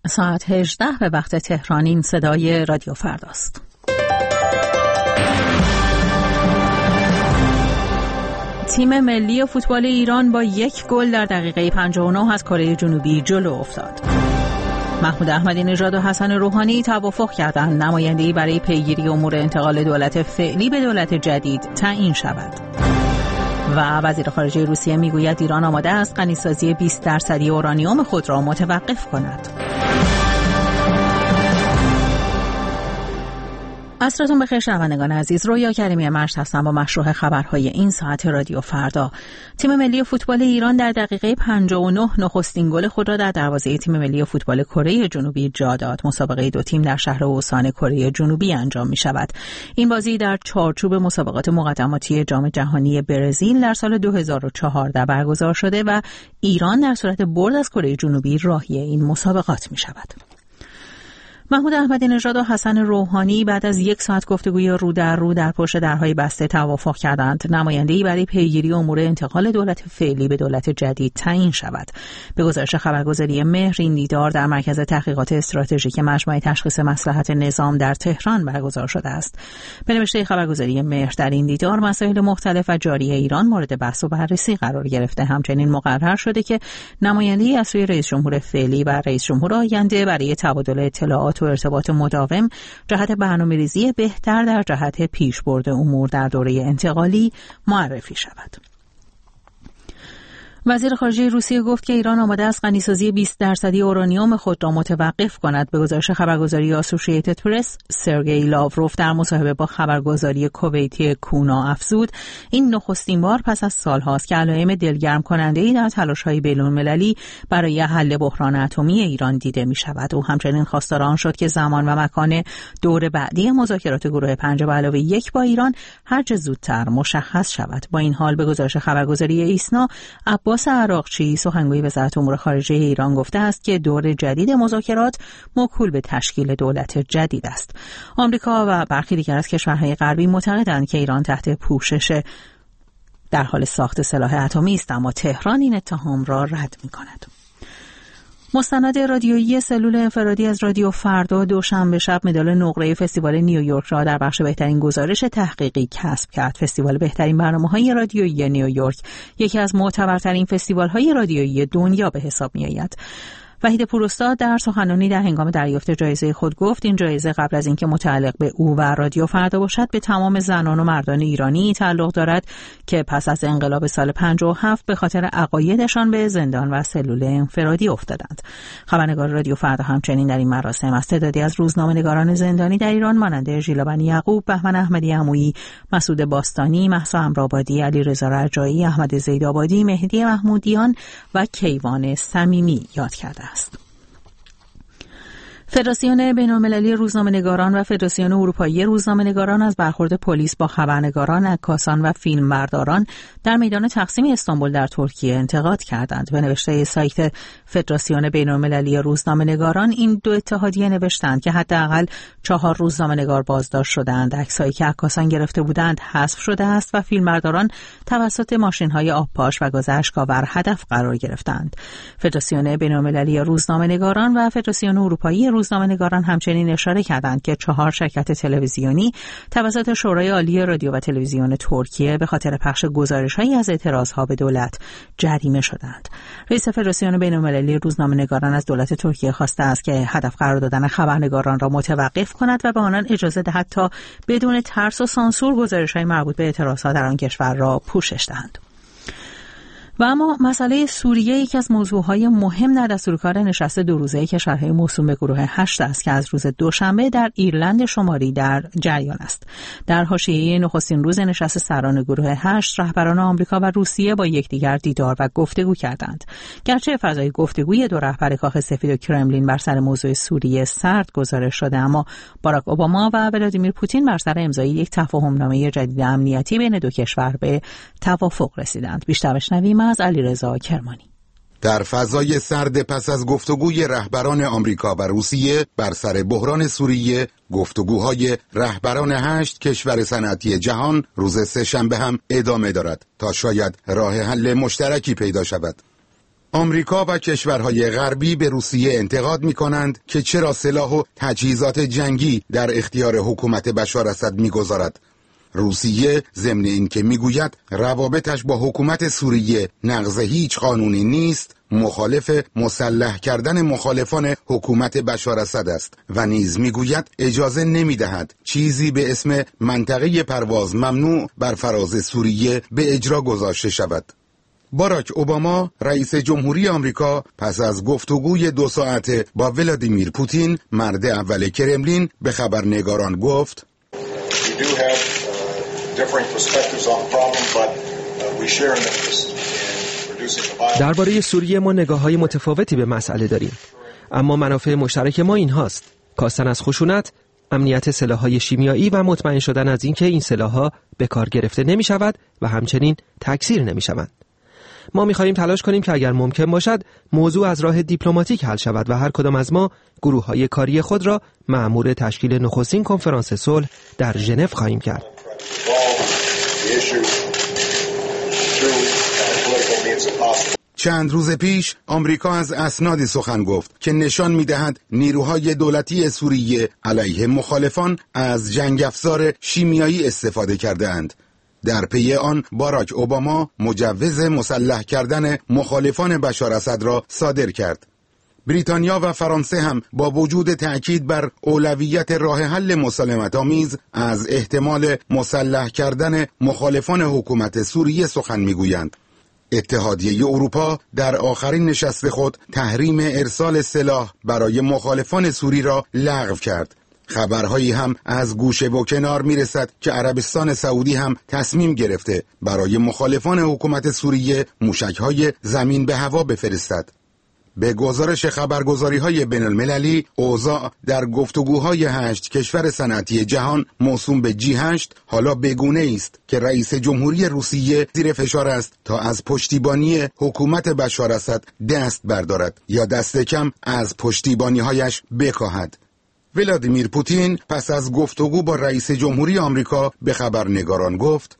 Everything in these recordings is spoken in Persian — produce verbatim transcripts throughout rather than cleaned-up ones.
ساعت هجده به وقت تهران. این صدای رادیو فرداست. تیم ملی فوتبال ایران با یک گل در دقیقه پنجاه و نه از کره جنوبی جلو افتاد. محمود احمدی نژاد و حسن روحانی توافق کردند نماینده‌ای برای پیگیری امور انتقال دولت فعلی به دولت جدید تعیین شود. و وزیر خارجه روسیه میگوید ایران آماده است غنیسازی بیست درصدی اورانیوم خود را متوقف کند. عصرتون بخیر شنوندگان عزیز، رویا کریمی مرج هستم با مشروع خبرهای این ساعت رادیو فردا. تیم ملی فوتبال ایران در دقیقه پنجاه و نه نخستین گل خود را در دروازه تیم ملی فوتبال کره جنوبی جا داد. مسابقه دو تیم در شهر اوسان کره جنوبی انجام می شود. این بازی در چارچوب مسابقات مقدماتی جام جهانی برزیل در سال دو هزار و چهارده برگزار شده و ایران در صورت برد از کره جنوبی راهی این مسابقات می شود. محمود احمدی نژاد و حسن روحانی بعد از یک ساعت گفتگوی رو در رو در پشت درهای بسته توافق کردند نماینده‌ای برای پیگیری امور انتقال دولت فعلی به دولت جدید تعیین شود. به گزارش خبرگزاری مهر، این دیدار در مرکز تحقیقات استراتژیک مجمع تشخیص مصلحت نظام در تهران برگزار شده است. به نوشته خبرگزاری مهر، در این دیدار مسائل مختلف و جاری ایران مورد بحث و بررسی قرار گرفته. همچنین مقرر شده که نماینده‌ای از سوی رئیس جمهور فعلی و رئیس جمهور آینده برای تبادل اطلاعات و ارتباط مداوم جهت برنامه‌ریزی بهتر در جهت پیشبرد امور در دوره انتقالی معرفی شود. وزیر خارجه روسیه گفت که ایران آماده است غنیسازی بیست درصدی اورانیوم خود را متوقف کند. به گزارش خبرگزاری آسوشییتد پرس، سرگئی لاوروف در مصاحبه با خبرگزاری کویتی کونا افزود این نخستین بار پس از سالهاست که علائم دلگرم کننده‌ای در تلاش‌های بین‌المللی برای حل بحران اتمی ایران دیده می‌شود. او همچنین خواستار آن شد که زمان و مکان دور بعدی مذاکرات گروه پنج به علاوه یک با ایران هرچه زودتر مشخص شود. با این حال به گزارش خبرگزاری ایسنا، عباس عراقچی سخنگوی وزارت امور خارجه ایران گفته است که دور جدید مذاکرات موکول به تشکیل دولت جدید است. آمریکا و برخی دیگر از کشورهای غربی معتقدند که ایران تحت پوشش در حال ساخت سلاح اتمی است، اما تهران این اتهام را رد می‌کند. مستند رادیویی سلول انفرادی از رادیو فردا دوشنبه شب مدال نقره فستیوال نیویورک را در بخش بهترین گزارش تحقیقی کسب کرد. فستیوال بهترین برنامه‌های رادیویی نیویورک یکی از معتبرترین فستیوال‌های رادیویی دنیا به حساب می‌آید. وحید پوراستاد در سخنرانی در هنگام دریافت جایزه خود گفت این جایزه قبل از اینکه متعلق به او و رادیو فردا باشد به تمام زنان و مردان ایرانی تعلق دارد که پس از انقلاب سال پنجاه و هفت به خاطر عقایدشان به زندان و سلول انفرادی افتادند. خبرنگار رادیو فردا همچنین در این مراسم از تعدادی از روزنامه‌نگاران زندانی در ایران مانند ژیلا بنی یعقوب، بهمن احمدی عمویی، مسعود باستانی، مهسا امرآبادی، علیرضا رجایی، احمد زیدآبادی، مهدی محمودیان و کیوان صمیمی یاد کرد. فدراسیون بین‌المللی روزنامه‌نگاران و فدراسیون اروپایی روزنامه‌نگاران از برخورد پلیس با خبرنگاران، عکاسان و فیلمبرداران در میدان تقسیم استانبول در ترکیه انتقاد کردند. به نوشته سایت فدراسیون بین‌المللی روزنامه‌نگاران، این دو اتحادیه نوشتند که حداقل چهار روزنامه‌نگار بازداشت شدند. عکسایی که عکاسان گرفته بودند حذف شده است و فیلمبرداران توسط ماشین‌های آبپاش و گاز اشک‌آور هدف قرار گرفتند. فدراسیون بین‌المللی روزنامه‌نگاران و فدراسیون اروپایی روزنامه‌نگاران همچنین اشاره کردند که چهار شرکت تلویزیونی توسط شورای عالی رادیو و تلویزیون ترکیه به خاطر پخش گزارش‌هایی از اعتراض‌ها به دولت جریمه شدند. رئیس فدراسیون بین‌المللی روزنامه‌نگاران از دولت ترکیه خواسته است که هدف قرار دادن خبرنگاران را متوقف کند و به آنان اجازه دهد تا بدون ترس و سانسور گزارش‌های مربوط به اعتراضات در آن کشور را پوشش دهند. و اما مسئله سوریه یکی از موضوعهای مهم در دستورکار نشست دو روزه کشورهای موسوم به گروه هشت است که از روز دوشنبه در ایرلند شمالی در جریان است. در حاشیه نخستین روز نشست سران گروه هشت، رهبران آمریکا و روسیه با یکدیگر دیدار و گفتگو کردند. گرچه فضای گفتگوی دو رهبر کاخ سفید و کرملین بر سر موضوع سوریه سرد گزارش شده، اما باراک اوباما و ولادیمیر پوتین بر سر امضای یک تفاهمنامه جدید امنیتی بین دو کشور به توافق رسیدند. بیشتر بشنویم از علیرضا کرمانی. در فضای سرد پس از گفتگوی رهبران آمریکا و روسیه بر سر بحران سوریه، گفتگوهای رهبران هشت کشور صنعتی جهان روز سه‌شنبه هم ادامه دارد تا شاید راه حل مشترکی پیدا شود. آمریکا و کشورهای غربی به روسیه انتقاد می‌کنند که چرا سلاح و تجهیزات جنگی در اختیار حکومت بشار اسد می‌گذارد. روسیه ضمن اینکه میگوید روابطش با حکومت سوریه نقض هیچ قانونی نیست، مخالف مسلح کردن مخالفان حکومت بشار اسد است و نیز میگوید اجازه نمیدهد چیزی به اسم منطقه پرواز ممنوع بر فراز سوریه به اجرا گذاشته شود. باراک اوباما رئیس جمهوری آمریکا پس از گفتگوی دو ساعته با ولادیمیر پوتین مرد اول کرملین به خبرنگاران گفت درباره سوریه ما نگاه‌های متفاوتی به مسئله داریم، اما منافع مشترک ما این هاست: کاستن از خشونت، امنیت سلاح‌های شیمیایی و مطمئن شدن از اینکه این سلاح‌ها به کار گرفته نمی‌شود و همچنین تکثیر نمی‌شوند. ما می‌خواهیم تلاش کنیم که اگر ممکن باشد موضوع از راه دیپلماتیک حل شود و هر کدام از ما گروه‌های کاری خود را مأمور تشکیل نخستین کنفرانس صلح در ژنو خواهیم کرد. چند روز پیش آمریکا از اسنادی سخن گفت که نشان می‌دهد نیروهای دولتی سوریه علیه مخالفان از جنگ افزار شیمیایی استفاده کرده‌اند. در پی آن باراک اوباما مجوز مسلح کردن مخالفان بشار اسد را صادر کرد. بریتانیا و فرانسه هم با وجود تأکید بر اولویت راه حل مسالمت‌آمیز از احتمال مسلح کردن مخالفان حکومت سوریه سخن می‌گویند. اتحادیه اروپا در آخرین نشست خود تحریم ارسال سلاح برای مخالفان سوری را لغو کرد. خبرهایی هم از گوشه و کنار میرسد که عربستان سعودی هم تصمیم گرفته برای مخالفان حکومت سوریه موشک‌های زمین به هوا بفرستد. به گزارش خبرگزاری‌های بین‌المللی، اوضاع در گفتگوهای هشت کشور صنعتی جهان موسوم به جی هشت حالا بگونه است که رئیس جمهوری روسیه زیر فشار است تا از پشتیبانی حکومت بشار اسد دست بردارد یا دست کم از پشتیبانی‌هایش بکاهد. ولادیمیر پوتین پس از گفتگو با رئیس جمهوری آمریکا به خبرنگاران گفت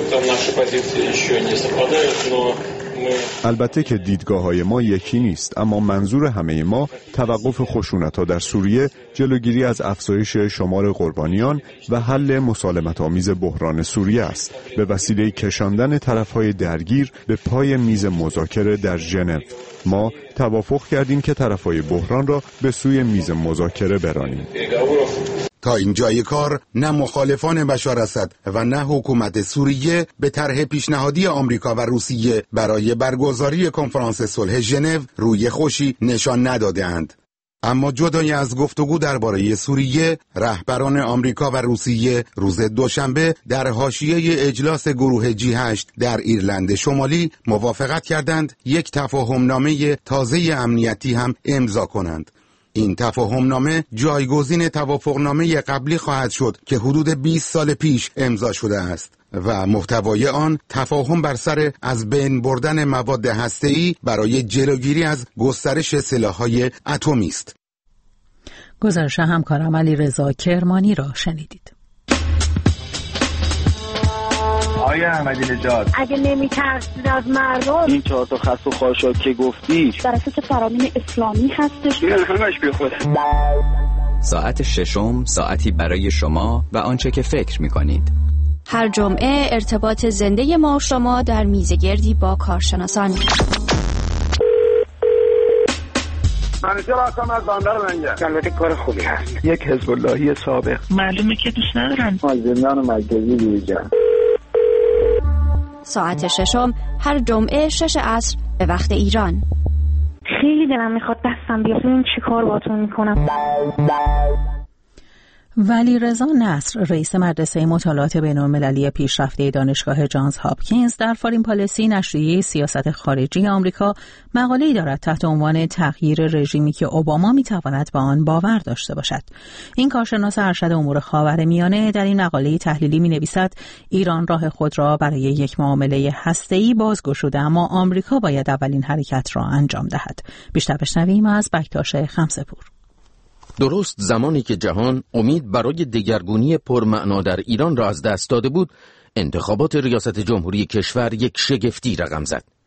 البته که دیدگاه‌های ما یکی نیست، اما منظور همه ما توقف خشونت‌ها در سوریه، جلوگیری از افزایش شمار قربانیان و حل مسالمت‌آمیز بحران سوریه است به وسیله کشاندن طرف‌های درگیر به پای میز مذاکره در ژنو. ما توافق کردیم که طرف‌های بحران را به سوی میز مذاکره برانیم. تا اینجای کار نه مخالفان بشار اسد و نه حکومت سوریه به طرح پیشنهادی آمریکا و روسیه برای برگزاری کنفرانس صلح ژنو روی خوشی نشان نداده‌اند. اما جدای از گفتگو درباره سوریه، رهبران آمریکا و روسیه روز دوشنبه در حاشیه اجلاس گروه جی هشت در ایرلند شمالی موافقت کردند یک تفاهمنامه تازه امنیتی هم امضا کنند. این تفاهمنامه جایگزین توافقنامه قبلی خواهد شد که حدود بیست سال پیش امضا شده است و محتوای آن تفاهم بر سر از بین بردن مواد هسته‌ای برای جلوگیری از گسترش سلاح‌های اتمی است. گزارش همکارم علیرضا کرمانی را شنیدید. آیا احمدی نژاد اگه نمی‌ترسید از مردم، این چهار تا خس و خاشاک که گفتی در اساس فرامین اسلامی هستش، این همش بی خوده. ساعت ششم، ساعتی برای شما و آنچه که فکر می‌کنید. هر جمعه ارتباط زنده ما و شما در میزگردی با کارشناسان. منیجر هستم از بندر لنگر. البته کار خوبی هست. یک حزب اللهی سابق. معلومه که دوست ندارن. از زندان مرکزی بیرون. ساعت ششم هر جمعه شش عصر به وقت ایران. خیلی دلم میخواد دستم بیاد این چی کار باتون میکنم. ولیرضا نصر رئیس مدرسه مطالعات بین‌المللی پیشرفته دانشگاه جانز هاپکینز در فارین پالیسی نشریه سیاست خارجی آمریکا مقاله‌ای دارد تحت عنوان تغییر رژیمی که اوباما می‌تواند به آن باور داشته باشد. این کارشناس ارشد امور خاورمیانه در این مقاله تحلیلی می‌نویسد ایران راه خود را برای یک معامله هسته‌ای بازگشوده، اما آمریکا باید اولین حرکت را انجام دهد. بیشتر بشنویم از بکتاش خمسه‌پور. درست زمانی که جهان امید برای دگرگونی پرمعنا در ایران را از دست داده بود، انتخابات ریاست جمهوری کشور یک شگفتی رقم زد.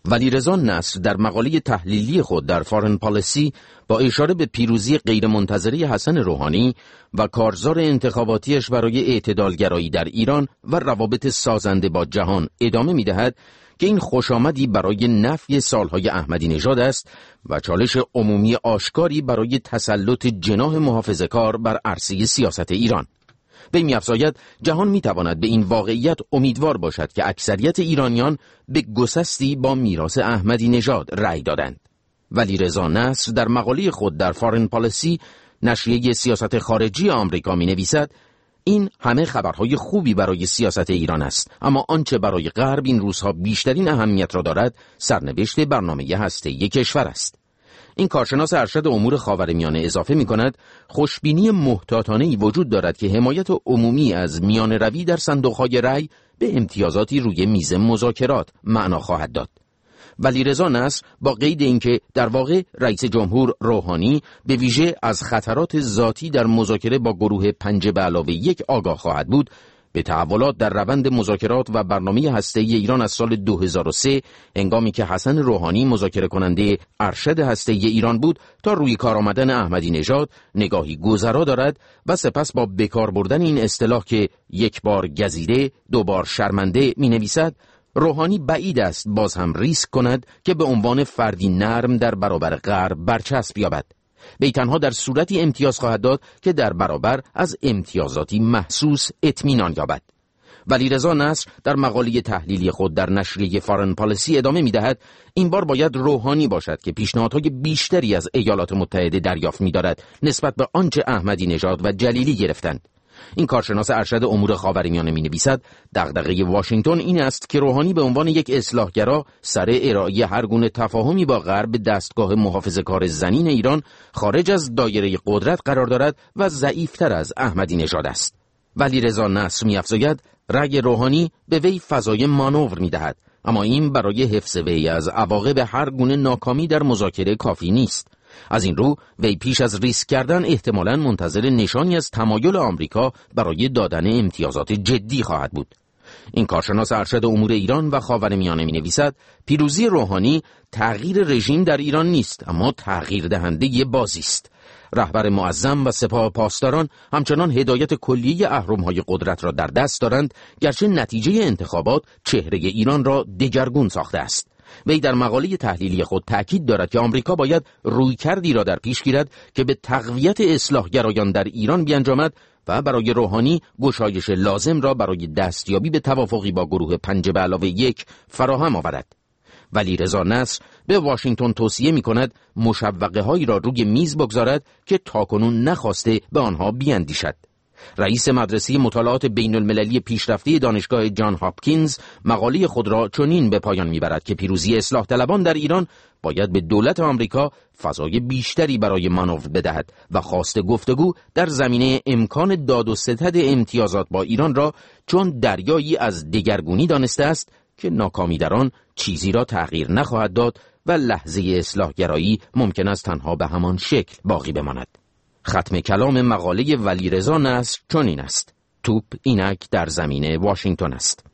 ولیرضا نصر در مقاله تحلیلی خود در فارن پالیسی با اشاره به پیروزی غیرمنتظره حسن روحانی و کارزار انتخاباتیش برای اعتدالگرایی در ایران و روابط سازنده با جهان ادامه می‌دهد که این خوشامدی برای نفی سالهای احمدی نژاد است و چالش عمومی آشکاری برای تسلط جناح محافظه‌کار بر عرصه سیاست ایران. وی می‌افزاید جهان می‌تواند به این واقعیت امیدوار باشد که اکثریت ایرانیان به گسستی با میراث احمدی نژاد رأی دادند. ولیرضا نصر در مقاله خود در فارن پالیسی نشریه سیاست خارجی آمریکا می‌نویسد این همه خبرهای خوبی برای سیاست ایران است، اما آنچه برای غرب این روزها بیشترین اهمیت را دارد سرنوشت برنامه هسته‌ای کشور است. این کارشناس ارشد امور خاورمیانه اضافه می‌کند خوشبینی محتاطانه‌ای وجود دارد که حمایت عمومی از میان روی در صندوق‌های رأی به امتیازاتی روی میز مذاکرات معنا خواهد داد. ولیرضا نصر با قید اینکه در واقع رئیس جمهور روحانی به ویژه از خطرات ذاتی در مذاکره با گروه پنج به علاوه یک آگاه خواهد بود، به تحولات در روند مذاکرات و برنامه هسته‌ای ایران از سال دو هزار و سه هنگامی که حسن روحانی مذاکره کننده ارشد هسته‌ای ایران بود تا روی کار آمدن احمدی نژاد نگاهی گذرا دارد و سپس با بکار بردن این اصطلاح که یک بار گزیده دو بار شرمنده می‌نویسد روحانی بعید است باز هم ریسک کند که به عنوان فردی نرم در برابر غرب برچسب یابد. وی تنها در صورتی امتیاز خواهد داد که در برابر از امتیازاتی محسوس اطمینان یابد. ولیرضا نصر در مقاله تحلیلی خود در نشریه فارن پالیسی ادامه می‌دهد این بار باید روحانی باشد که پیشنهادهای بیشتری از ایالات متحده دریافت می‌دارد نسبت به آنچه احمدی نژاد و جلیلی گرفتند. این کارشناس ارشد امور خاورمیانه می‌نویسد دغدغه واشنگتن این است که روحانی به عنوان یک اصلاحگرا سر ارائه هر گونه تفاهمی با غرب به دستگاه محافظه‌کار زنین ایران خارج از دایره قدرت قرار دارد و ضعیف‌تر از احمدی نژاد است. ولیرضا نصر می‌افزاید رأی روحانی به وی فضای مانور می‌دهد، اما این برای حفظ وی از عواقب هر گونه ناکامی در مذاکره کافی نیست. از این رو وی پیش از ریسک کردن احتمالاً منتظر نشانی از تمایل آمریکا برای دادن امتیازات جدی خواهد بود. این کارشناس ارشد امور ایران و خاورمیانه می‌نویسد پیروزی روحانی تغییر رژیم در ایران نیست، اما تغییر دهنده بازی است. رهبر معظم و سپاه پاسداران همچنان هدایت کلیه اهرم‌های قدرت را در دست دارند، گرچه نتیجه انتخابات چهره ایران را دگرگون ساخته است. وی در مقاله تحلیلی خود تأکید دارد که آمریکا باید رویکردی را در پیش گیرد که به تقویت اصلاحگرایان در ایران بیانجامد و برای روحانی گشایش لازم را برای دستیابی به توافقی با گروه پنج به علاوه یک فراهم آورد. ولیرضا نصر به واشنگتن توصیه می کند مشوقه هایی را روی میز بگذارد که تاکنون نخواسته به آنها بیاندیشد. رئیس مدرسه مطالعات بین المللی پیشرفته دانشگاه جان هاپکینز مقاله خود را چنین به پایان میبرد که پیروزی اصلاح طلبان در ایران باید به دولت آمریکا فضای بیشتری برای مانور بدهد و خواست گفتگو در زمینه امکان داد و ستد امتیازات با ایران را چون دریایی از دگرگونی دانسته است که ناکامی در آن چیزی را تغییر نخواهد داد و لحظه اصلاحگرایی ممکن است تنها به همان شکل باقی بماند. ختم کلام مقاله ولیرضا نصر چنین است: توپ اینک در زمین واشنگتن است.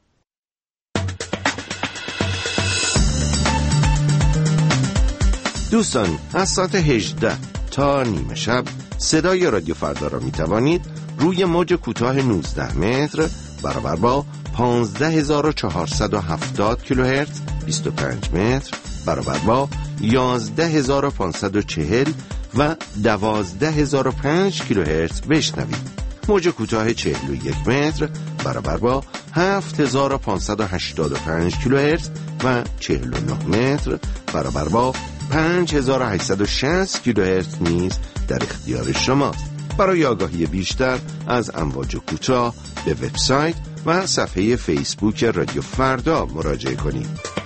دوستان، از ساعت هجده تا نیمه شب صدای رادیو فردا را می توانید روی موج کوتاه نوزده متر برابر با پانزده هزار و چهارصد و هفتاد کیلوهرتز بیست و پنج متر برابر با یازده هزار و پانصد و چهل و دوازده هزار و پنج کیلوهرتز بشنوید. موج کوتاه چهل و یک متر برابر با هفت هزار و پانصد و هشتاد و پنج کیلوهرتز و چهل و نه متر برابر با پنج هزار و هشتصد و شصت کیلوهرتز نیز در اختیار شماست. برای آگاهی بیشتر از امواج کوتاه به وبسایت و صفحه فیسبوک رادیو فردا مراجعه کنید.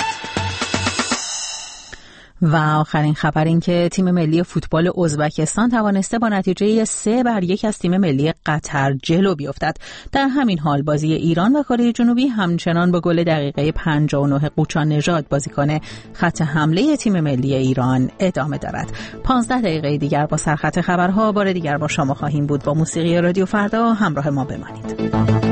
و آخرین خبر این که تیم ملی فوتبال ازبکستان توانسته با نتیجه سه بر یک از تیم ملی قطر جلو بیفتد. در همین حال بازی ایران و کره جنوبی همچنان با گل دقیقه پنجاه و نه قوچان نژاد بازیکن خط حمله تیم ملی ایران ادامه دارد. پانزده دقیقه دیگر با سرخط خبرها بار دیگر با شما خواهیم بود. با موسیقی رادیو فردا همراه ما بمانید.